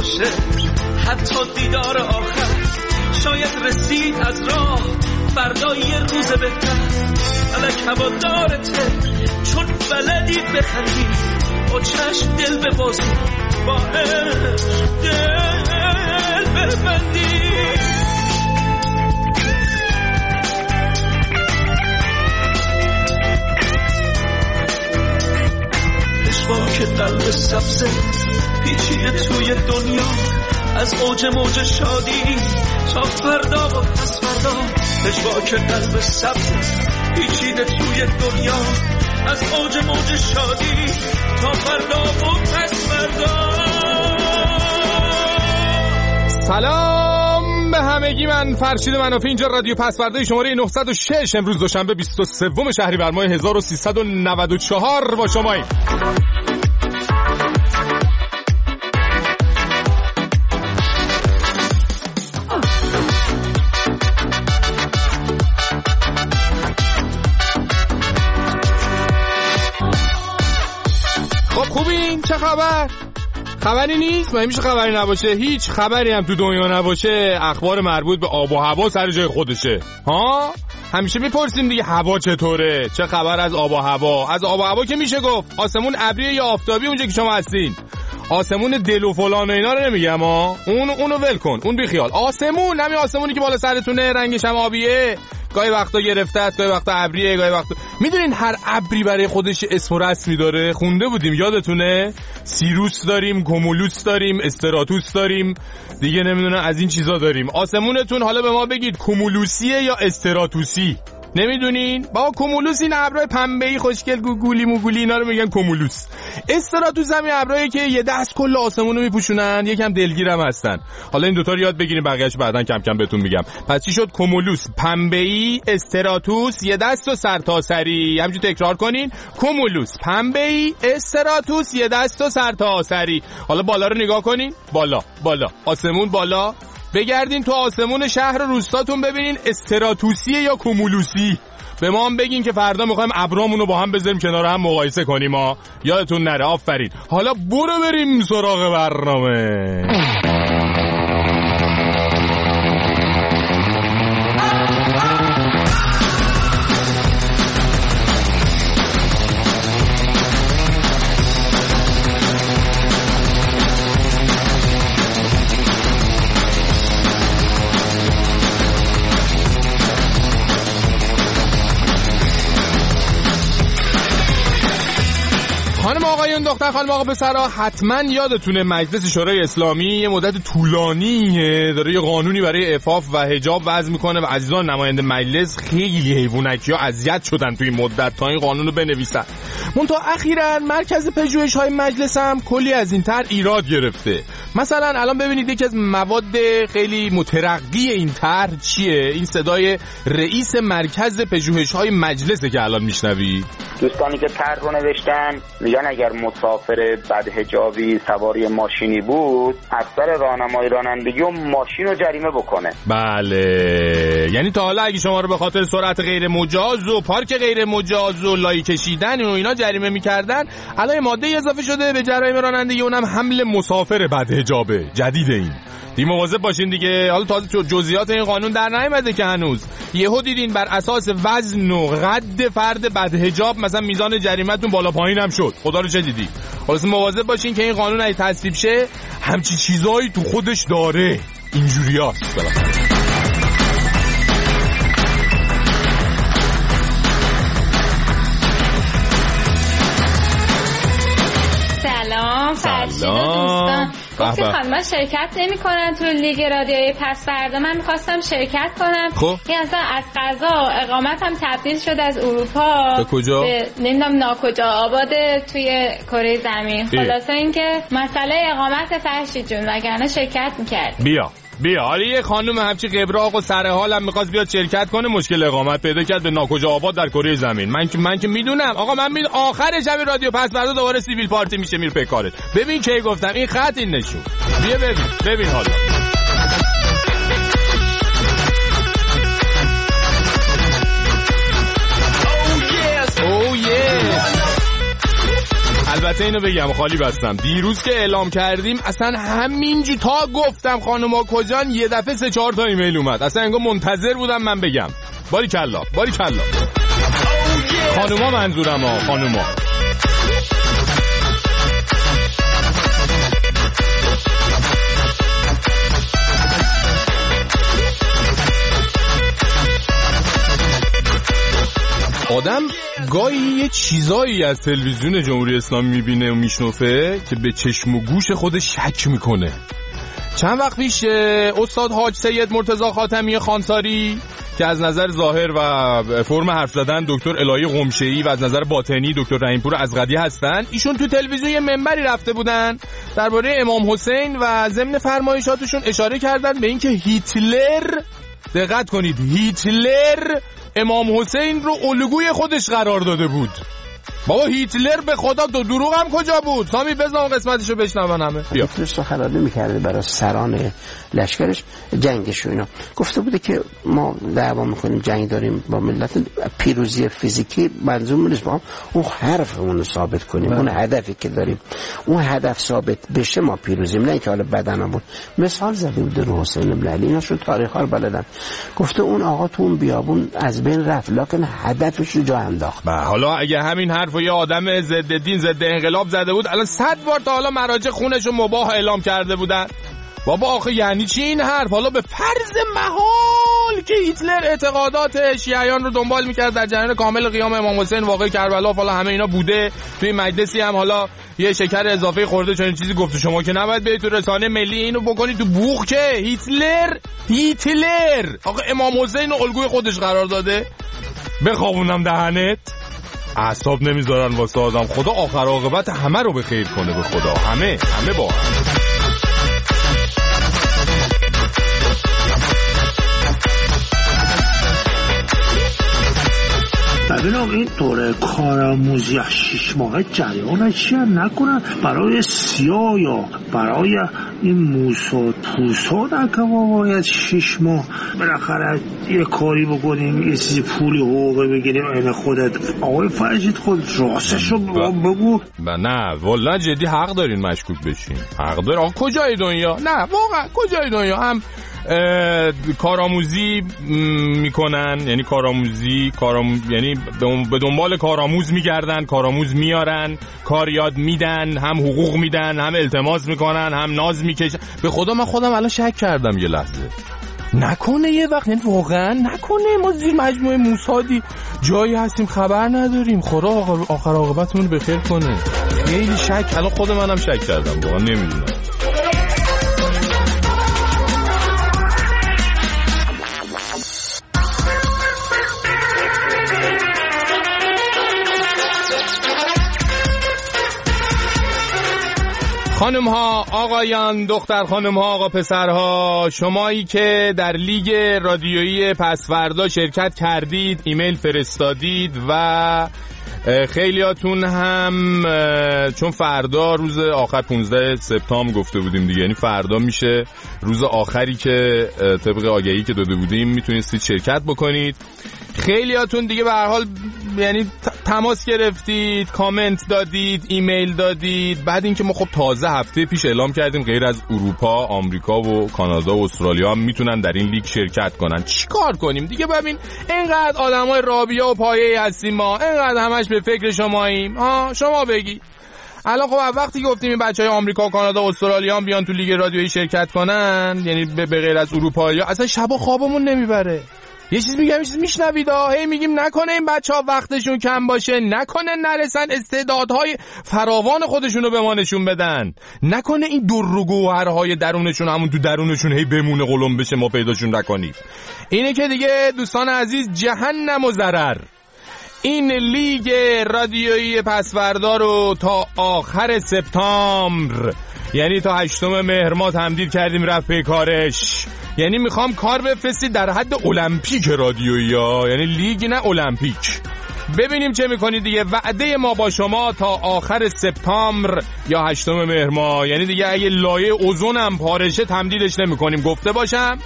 باشه، حتی دیدار آخر شاید رسید از راه فردا یه روز بهتر. الک هوادارته چون بلدی بخندی، با چشم دل ببازی، با عشق دل ببندی. که قلب سبزه پیچیده توی دنیا، از اوج موج شادی تا فردا و پس فردا. که قلب سبزه پیچیده توی دنیا، از اوج موج شادی تا فردا و پس فردا. سلام به همگی، من فرشید منافی، اینجا رادیو پسورده شماره 906. امروز دوشنبه 23 شهریور ماه 1394 با شماییم. چه خبر؟ خبری نیست؟ من میشه خبری نباشه؟ هیچ خبری هم تو دنیا نباشه. اخبار مربوط به آب و هوا سر جای خودشه ها؟ همیشه میپرسیم دیگه هوا چطوره؟ چه خبر از آب و هوا؟ از آب و هوا که میشه گفت آسمون ابریه یا آفتابی اونجا که شما هستین. آسمون دل و فلان و اینا رو نمیگم ها، اونو ول کن، اون بی خیال. آسمون، همین آسمونی که بالا سرتونه، رنگش هم آبیه، گاهی وقتا گرفته است، گاهی وقتا ابریه، گاهی وقتا میدونین هر ابری برای خودش اسم و رسمی داره. خونده بودیم یادتونه؟ سیروس داریم، کومولوس داریم، استراتوس داریم، دیگه نمیدونم از این چیزا داریم. آسمونتون حالا به ما بگید کومولوسیه یا استراتوسی؟ نمیدونین؟ با کومولوس این ابرای پنبه‌ای خوشگل گوگولی موگولی اینا رو میگن کومولوس. استراتوس هم ابرایی که یه دست کل آسمون رو میپوشونن، یکم دلگیرم هستن. حالا این دوتا رو یاد بگیریم، بقیه‌اش بعداً کم کم بهتون میگم. پس چی شد؟ کومولوس پنبه‌ای، استراتوس یه دست و سرتاسری. همینجوری تکرار کنین: کومولوس پنبه‌ای، استراتوس یه دست و سرتاسری. حالا بالا رو نگاه کنین، بالا آسمون بالا. بگردین تو آسمون شهر و روستاتون ببینین استراتوسیه یا کومولوسی. به ما هم بگین که فردا میخوایم ابرامون رو با هم بذاریم کنار هم مقایسه کنیم ها. یادتون نره. آفرین. حالا برو بریم سراغ برنامه. خانم آقایون، دختر خانم آقا پسرها، حتما یادتونه مجلس شورای اسلامی یه مدت طولانی داره یه قانونی برای عفاف و حجاب وضع میکنه و عزیزان نماینده مجلس خیلی حیوانکی‌ها اذیت شدن توی این مدت تا این قانون رو بنویسن. منتها اخیراً مرکز پژوهش‌های مجلس هم کلی از این طرح ایراد گرفته. مثلا الان ببینید یکی از مواد خیلی مترقی این طرح چیه؟ این صدای رئیس مرکز پژوهش‌های مجلسه که الان میشنوید. دوستانی که طرح رو نوشتن میگن اگر مسافر بدحجابی سواری ماشینی بود، اکثر راهنمای رانندگی و ماشین رو جریمه بکنه. بله، یعنی تا حالا اگه شما رو به خاطر سرعت غیر مجاز و پارک غیر مجاز و لای کشیدن و اینا جریمه میکردن، الان ماده اضافه شده به جرایم رانندگی، اونم حمل مسافر بدحجابه. جدیده این. دیگه مواظب باشین دیگه. حالا تازه جزئیات این قانون در نیامده که هنوز. یهو دیدین بر اساس وزن و قد فرد بدحجاب مثلا میزان جریمتون بالا پایین هم شد. خدا رو چه دیدی؟ خلاص مواظب باشین که این قانون اگه تصویب شه همچی چیزایی تو خودش داره. اینجوریاست بالاخره. سلام. گفتی خانم‌ها شرکت نمی‌کنن تو لیگ رادیوی پس فردا. من می‌خواستم شرکت کنم. این اصلا از قضا اقامتم تبدیل شد از اروپا به کجا؟ به نمیدونم ناکجا آباد توی کره زمین. خلاصه اینکه مسئله اقامت فرشید جون، وگرنه شرکت می‌کرد. بیا حالا یه خانم همچی قبراق و سر حالم میخواست بیاد شرکت کنه، مشکل اقامت پیدا کرد به ناکجا آباد در کره زمین. من که میدونم آقا، من میدونم آخرش همین رادیو پس فردا دوباره سیویل پارتی میشه میره به کارت. ببین کی گفتم این خط این نشون. بیا ببین حالا البته اینو بگم خالی بستم، دیروز که اعلام کردیم اصلا همینجور تا گفتم خانوما کجان یه دفعه 3-4 تا ایمیل اومد، اصلا انگار منتظر بودم من بگم. باریکلا باریکلا. خانوما منظورم ها، خانوما. آدم گاهی یه چیزایی از تلویزیون جمهوری اسلامی میبینه و میشنفه که به چشم و گوش خودش شک میکنه. چند وقت پیش استاد حاج سید مرتضی خاتمی خانساری که از نظر ظاهر و فرم حرف زدن دکتر الهی قمشه‌ای و از نظر باطنی دکتر رحیمپور ازغدی هستن، ایشون تو تلویزیون یه منبری رفته بودن درباره امام حسین و ضمن فرمایشاتشون اشاره کردن به اینکه هیتلر، دقت کنید، هیتلر امام حسین رو الگوی خودش قرار داده بود. بابا هیتلر به خدا دروغ هم کجا بود؟ سامی بزن قسمتشو بشنون همه. هیتلر سخنرانی میکرده برای سران لشکرش، جنگش و اینا، گفته بوده که ما دعوا میکنیم، جنگ داریم با ملت، پیروزی فیزیکی منظور نیست، با اون حرفمون رو ثابت کنیم، اون هدفی که داریم اون هدف ثابت بشه ما پیروزیم، نه اینکه حالا بدنمون. مثال زده بوده رو حسین بن علی، اینا شو تاریخ ها رو بلدن. گفته اون آقا تو اون بیابون از بین رفت لکن هدفش رو جا انداخت. حالا اگه همین حرفو یه آدم ضد دین ضد انقلاب زده بود الان 100 بار تا حالا مراجع خونش رو مباح اعلام کرده بودن. بابا آخه یعنی چی این حرف؟ حالا به فرض محال که هیتلر اعتقادات شیعیان رو دنبال میکرد در جریان کامل قیام امام حسین واقعی کربلا، حالا همه اینا بوده، توی مجلسی هم حالا یه شکر اضافه خورده چون چیزی گفته، شما که نباید برید تو رسانه ملی اینو بکنید تو بوق که هیتلر آقا امام حسین رو الگوی خودش قرار داده. بخوابونم دهنت، اعصاب نمیذارن واسه آدم. خدا آخر عاقبت همه رو به خیر کنه، به خدا همه با هم. ببین آقا این دوره کارآموزی 6 ماهه جریانش نکنن برای سیاه یا برای این موس و پوسا نکنه. باید 6 ماه بالاخره یه کاری بکنیم، یه چیزی پولی حقوقی بگیریم. این خودت آقای فرجید خود راستش رو بگو. نه والا جدی حق دارین مشکوک بشین، حق دارین. آقا کجای دنیا؟ نه واقعا کجای دنیا هم کارآموزی میکنن، یعنی یعنی به دنبال کارآموز میگردن، کارآموز میارن، کار یاد میدن، هم حقوق میدن، هم التماس میکنن، هم ناز میکشن. به خدا من خودم الان شک کردم یه لحظه، نکنه یه وقت، یعنی واقعا نکنه ما زیر مجموعه موسادی جایی هستیم خبر نداریم. خدا آخر عاقبتمون رو بخیر کنه. خیلی شک، الان خود منم شک کردم، واقعا نمیدونم. خانم ها، آقایان، دختر خانم ها، آقا پسرها، شمایی که در لیگ رادیویی پسوردا شرکت کردید، ایمیل فرستادید و خیلیاتون هم چون فردا روز آخر 15 سپتامبر گفته بودیم دیگه، یعنی فردا میشه روز آخری که طبق آگهی که داده بودیم میتونستید شرکت بکنید. خیلیاتون دیگه به هر حال یعنی تماس گرفتید، کامنت دادید، ایمیل دادید. بعد اینکه ما خب تازه هفته پیش اعلام کردیم غیر از اروپا، آمریکا و کانادا و استرالیا هم میتونن در این لیگ شرکت کنن. چیکار کنیم دیگه؟ ببین اینقدر آدمای رابیه و پایه‌ای هستیم ما، اینقدر همش به فکر شماییم. شما بگی الان خب وقتی گفتیم این بچهای آمریکا و کانادا و استرالیا هم بیان تو لیگ رادیویی شرکت کنن، یعنی به غیر از اروپایی‌ها، اصلا شب و خوابمون نمیبره. یه چیز میگم، یه چیز میشنوید، هی میگیم نکنه این بچه‌ها وقتشون کم باشه، نکنه نرسن استعدادهای فراوان خودشون رو به ما نشون بدن، نکنه این در و گوهرهای درونشون همون تو درونشون هی بمونه قلم بشه ما پیداشون نکنیم. اینه که دیگه دوستان عزیز جهنم و ضرر. این لیگ رادیویی پسوردا رو تا آخر سپتامبر، یعنی تا 8 مهر ما تمدید کردیم رفت پی کارش. یعنی میخوام کار بفرستی در حد المپیک رادیویی ها، یعنی لیگ نه المپیک. ببینیم چه میکنید دیگه. وعده ما با شما تا آخر سپتامبر یا 8 مهر ما، یعنی دیگه اگه لایه اوزونم پارشه تمدیدش نمیکنیم، گفته باشم.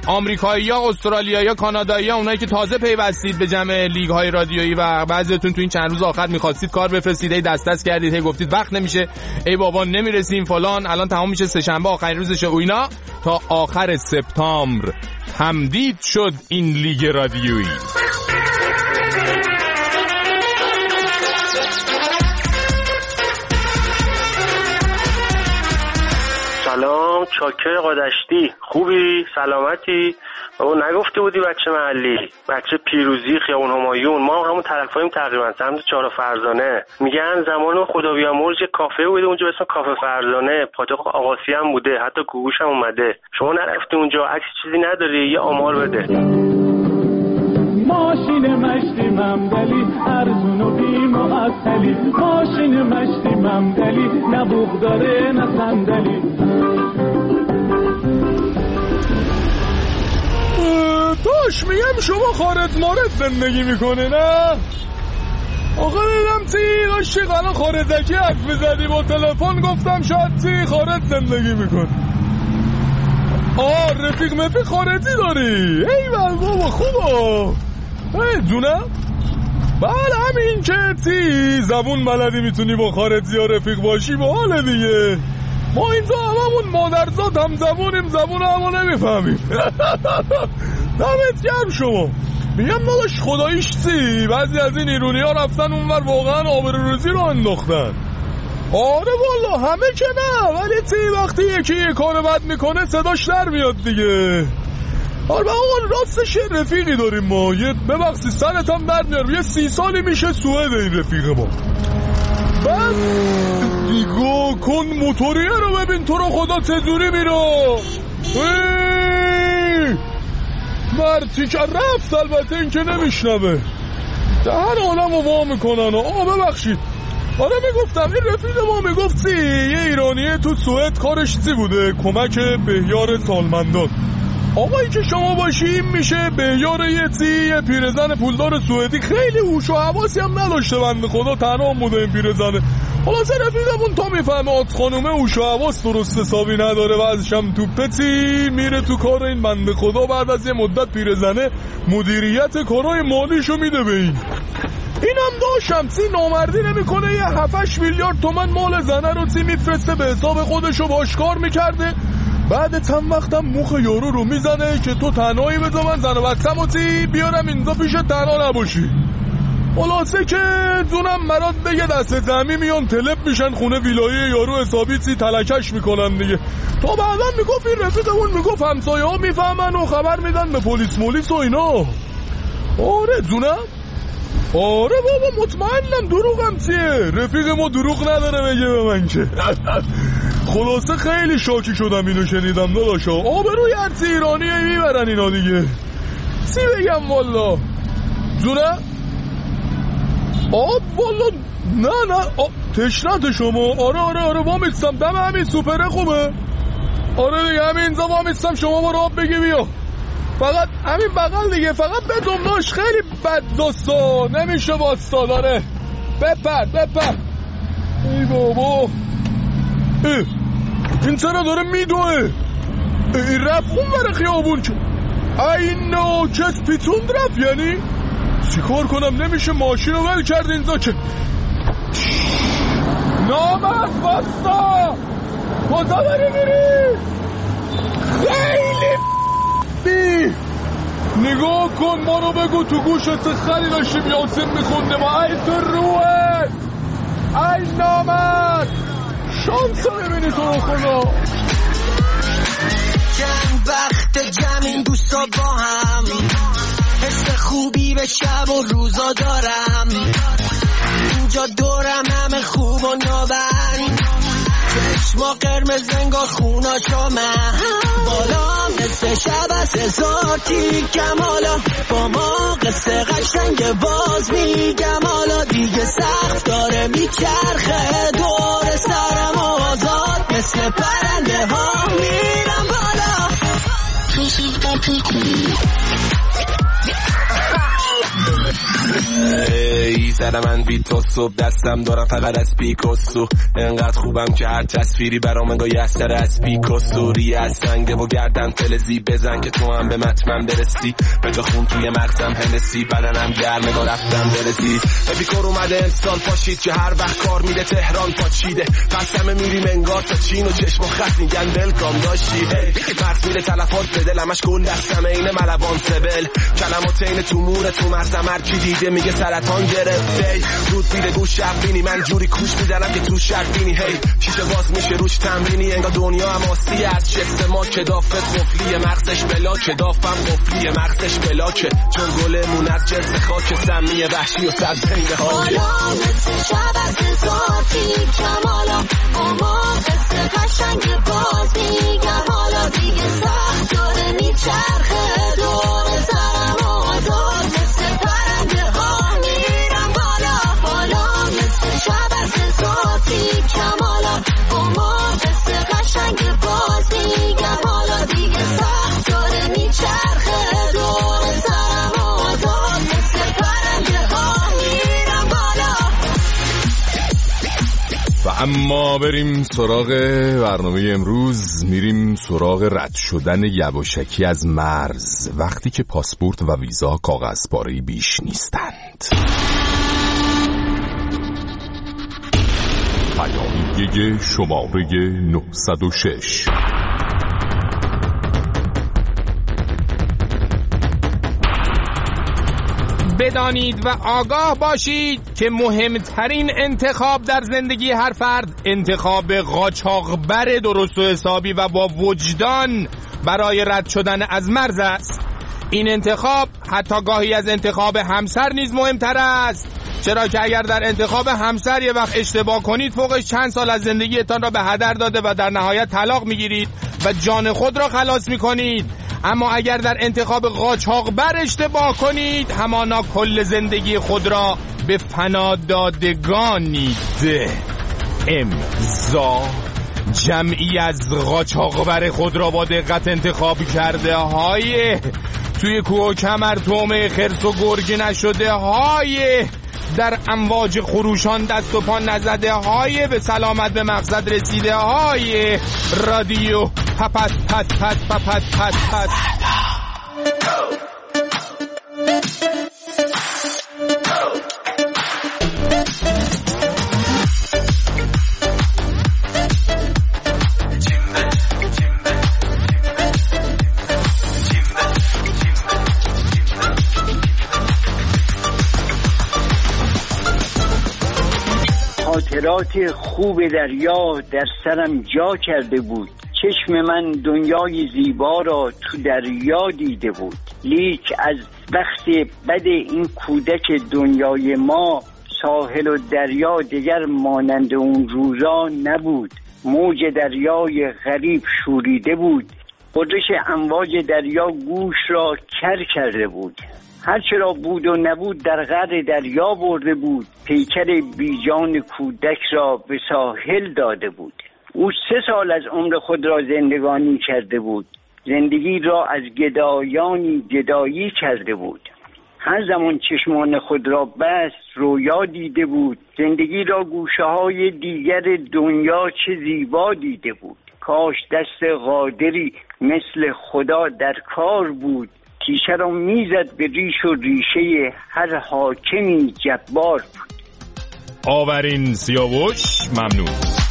آمریکایی‌ها، استرالیایی‌ها، کانادایی‌ها، اونایی که تازه پیوستید به جمع لیگ‌های رادیویی و بعضیتون تو این چند روز آخر می‌خواستید کار بفرستید، ای دست کردید، هی گفتید وقت نمیشه، ای بابا نمیرسیم فلان، الان تمام میشه سه‌شنبه آخرین روزشه و اینا، تا آخر سپتامبر تمدید شد این لیگ رادیویی. سلام، چاکر قادشتی، خوبی؟ سلامتی؟ او نگفته بودی بچه محلی، بچه پیروزی، خیابون همایون، ما همون طرفاییم تقریبا، سمت چهار فرزانه. میگن زمان خدا بیامرز یه کافه بوده اونجا به اسم کافه فرزانه، پاتوق آقاسی هم بوده، حتی گوگوش هم اومده. شما نرفتی اونجا؟ عکس چیزی نداری؟ یه آمار بده. ماشین مشتی ممدلی ارزون و بی معطلی، ماشین مشتی ممدلی نه بوق داره نه صندلی. توش میگم شما خارج مارد زندگی میکنه نه؟ آقا دیدم تی عاشق الان خارجکی حرف میزدی با تلفن، گفتم شاید تی خارج زندگی میکنه. رفیق مفیق خارجی داری؟ ای بابا خوبه. دونم؟ بله همین که تی زبون بلدی میتونی با خارجی ها رفیق باشی با حال دیگه. ما اینجا هممون مادرزاد هم زبونیم، زبون همو نمیفهمیم. دمت گرم شما. میگم داداش خداییش تی بعضی از این ایرونی ها رفتن اونور واقعا آبروریزی رو انداختن. آره والا همه که نه، ولی تی وقتی یکی یه کار بد میکنه صداش در میاد دیگه. آره اون راستش رفیقی داریم ما، یه ببخشید سرت هم در میارم، یه 30 سالی میشه سوئد این رفیق ما. بعد نگاه کن موتوریه رو ببین تو رو خدا چجوری میره. مرتی که رفت، البته این که نمیشنوه، دهن آنم رو وا میکنن. ببخشید. آره میگفتم این رفیق ما میگفتی یه ایرانیه تو سوئد کارش چی بوده؟ کمک بهیار سالمندان. آقایی که شما باشی میشه بهیار یه پیرزن پولدار سوئدی، خیلی هوش و حواسی هم نداشته بنده خدا، تنها بوده این پیرزنه. خلاص رفیقمون تا میفهمه آت خانومه هوش و حواس درست حسابی نداره و ازشم توپتی میره تو کار این بنده خدا. بعد از یه مدت پیرزنه مدیریت کارهای مالیشو میده به اینم داشتم سی نامردی نمیکنه، یه 7-8 میلیارد تومن مال زنه رو سی میفرسته به حساب خودشو باش کار میکرده. بعد چند وقتم مخ یارو رو میزنه که تو تنهایی بذار من زن و بچه‌مو تی بیارم اینجا پیش تنها نباشی. خلاصه که دونم مراد بگه دست زمی میان تلپ میشن خونه ویلایی یارو حسابی تی تلکش میکنن دیگه. تا بعدا میگفت این رفیقمون میگفت همسایه ها میفهمن و خبر میدن به پلیس و اینا. آره دونم. آره بابا مطمئنم دروغم چیه، رفیق ما دروغ نداره بگه به من که. خلاصه خیلی شاکی شدم اینو شنیدم داداشا. آبروی هرچی ایرانیه میبرن اینا دیگه. چی بگم والا جونه؟ والا نه تشنت شما. آره وامیستم دم همین سوپره خوبه. آره دیگه همین اینجا وامیستم، شما برو آب بگی بیا. فقط همین بغل دیگه، فقط بدون داشت خیلی بددستا نمیشه واستا. داره بپر ای بابا این چرا داره میدوه؟ این رفت اون بره خیابون که ای ناکس پیتوند رفت. یعنی چی کار کنم؟ نمیشه ماشین رو ول کرد اینجا که نامرد واستا کجا داری میری؟ خیلی نگاه کن ما رو بگو تو گوشت خری داشتیم یاسین میخونده ما. ای تو روحت ای نامرد شانس رو ببینی تو رو خدا. چند وقت جمع این دوستا با هم، حس خوبی به شب و روزا دارم. اینجا دورم همه خوب و نابند، چشما قرمز انگار خونا چامن، بالا مثل شب از هزار تیکم. حالا با ما قصه قشنگ باز میگم، حالا دیگه سخت داره میچرخه دور سرم آزاد، مثل پرنده ها میرم بالا. Hey ای زره من بی تو صبح دستم دارم فقط از پیکاسو انقدر خوبم که هر تصویری برام انگار یه اثر از پیکاسو ریه از سنگه و گردن فلزی بزن که تو هم به متمن برسی به جا خون توی مغزم هندسی بدنم گرمه گا رفتم برسی اپیکور اومده امسال پاشید که هر وقت کار میده تهران پاچیده قسمه میریم انگار تا چین و چشم و خط میگن بلکام داشتی مرس میره تلفات به دلمش گل دستمه اینه ملوان سبل کلمات اینه تو موره تو مرزم هر کی دیده میگه سرطان گرفته رود بیده گوش شب بینی من جوری کوش میزنم که تو شب بینی هی شیشه باز میشه روش تمرینی انگار دنیا هم آسی از شست ما کدافه قفلی مغزش بلا کدافم قفلی مغزش بلاکه چون گلمون از جنس خاک سمی وحشی و سبزنگه هاکه حالا مثل شب از ذاتی کمالا اما قصه قشنگ باز میگم حالا دیگه سخت داره میچرخه دور سرم آزاد مثل پرنده ها میرم بالا حالا مثل شب از ذاتی کمالا اما قصه قشنگ باز میگم حالا دیگه سخت داره میچرخه دور سرم آزاد مثل پرنده ها میرم بالا. و اما بریم سراغ برنامه امروز. میریم سراغ رد شدن یواشکی از مرز وقتی که پاسپورت و ویزا کاغذ پاره‌ای بیش نیستند. پیامیه شماره 906. بدانید و آگاه باشید که مهمترین انتخاب در زندگی هر فرد انتخاب قاچاقبر درست و حسابی و با وجدان برای رد شدن از مرز است. این انتخاب حتی گاهی از انتخاب همسر نیز مهمتر است، چرا که اگر در انتخاب همسر یه وقت اشتباه کنید فوقش چند سال از زندگیتان را به هدر داده و در نهایت طلاق میگیرید و جان خود را خلاص میکنید. اما اگر در انتخاب قاچاقبر اشتباه کنید همانا کل زندگی خود را به فنا دادگانید. امضا. جمعی از قاچاقبر خود را با دقت انتخاب کرده های توی کوه و کمر تومه خرس و گرگ نشده های در امواج خروشان دست و پا نزده های به سلامت به مقصد رسیده های رادیو پپت پت پت پپت پت پت. خاطرات خوب دریا در سرم جا کرده بود. چشم من دنیای زیبا را تو دریا دیده بود، لیک از وقت بد این کودک دنیای ما ساحل و دریا دیگر مانند اون روزا نبود. موج دریای غریب شوریده بود، غرش امواج دریا گوش را کر کرده بود. هرچه را بود و نبود در قعر دریا برده بود، پیکر بیجان کودک را به ساحل داده بود. او 3 سال از عمر خود را زندگانی کرده بود، زندگی را از گدایانی گدایی کرده بود. هر زمان چشمان خود را بست رویا دیده بود، زندگی را گوشه‌های دیگر دنیا چه زیبا دیده بود. کاش دست قادری مثل خدا در کار بود، تیشه را میزد به ریش و ریشه هر حاکمی جبار بود. آورین سیاوش ممنون.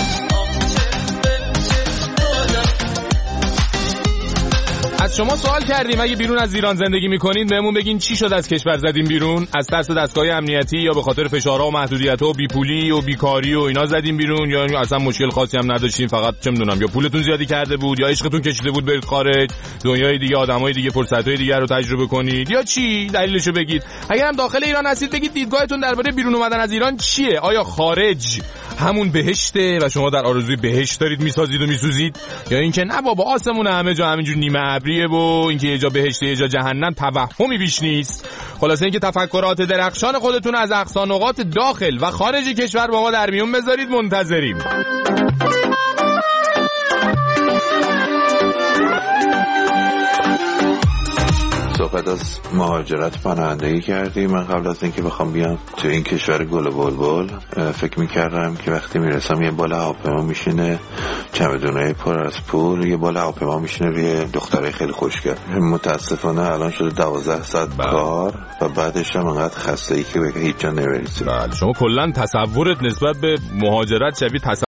از شما سوال کردیم اگه بیرون از ایران زندگی میکنین بهمون بگین چی شد از کشور زدین بیرون؟ از ترس دستگاه امنیتی یا به خاطر فشارها و محدودیت‌ها و بیپولی و بیکاری و اینا زدین بیرون، یا اصلا مشکل خاصی هم نداشتین، فقط چه میدونم یا پولتون زیادی کرده بود یا عشقتون کشیده بود برید خارج، دنیای دیگه، آدمای دیگه، فرصت‌های دیگه رو تجربه کنید، یا چی؟ دلیلشو بگید. اگر هم داخل ایران هستید بگید دیدگاهتون درباره بیرون اومدن از ایران چیه؟ آیا خارج همون بهشته و شما در آرزوی بهشت دارید میسازید و میسوزید، یا اینکه نه بابا آسمون همه جا همینجور نیمه ابریه و اینکه یه جا بهشت یه جا جهنم توهمی بیش نیست؟ خلاصه اینکه تفکرات درخشان خودتون از اقصا نقاط داخل و خارج کشور با ما در میون بذارید. منتظریم. صحبت از مهاجرت پناهندگی کردی. من قبل از اینکه بخوام بیام تو این کشور گل و بلبل فکر میکردم که وقتی میرسم یه بالا هواپیما میشینه چمدونای پر از پول، یه بالا هواپیما میشینه روی دخترای خیلی خوشگل. متاسفانه الان شده 12 ساعت کار و بعدش هم انقدر خسته‌ای که به هیچ جا نمیرسی. بله، شما کلا تصورت نسبت به مهاجرت شبیه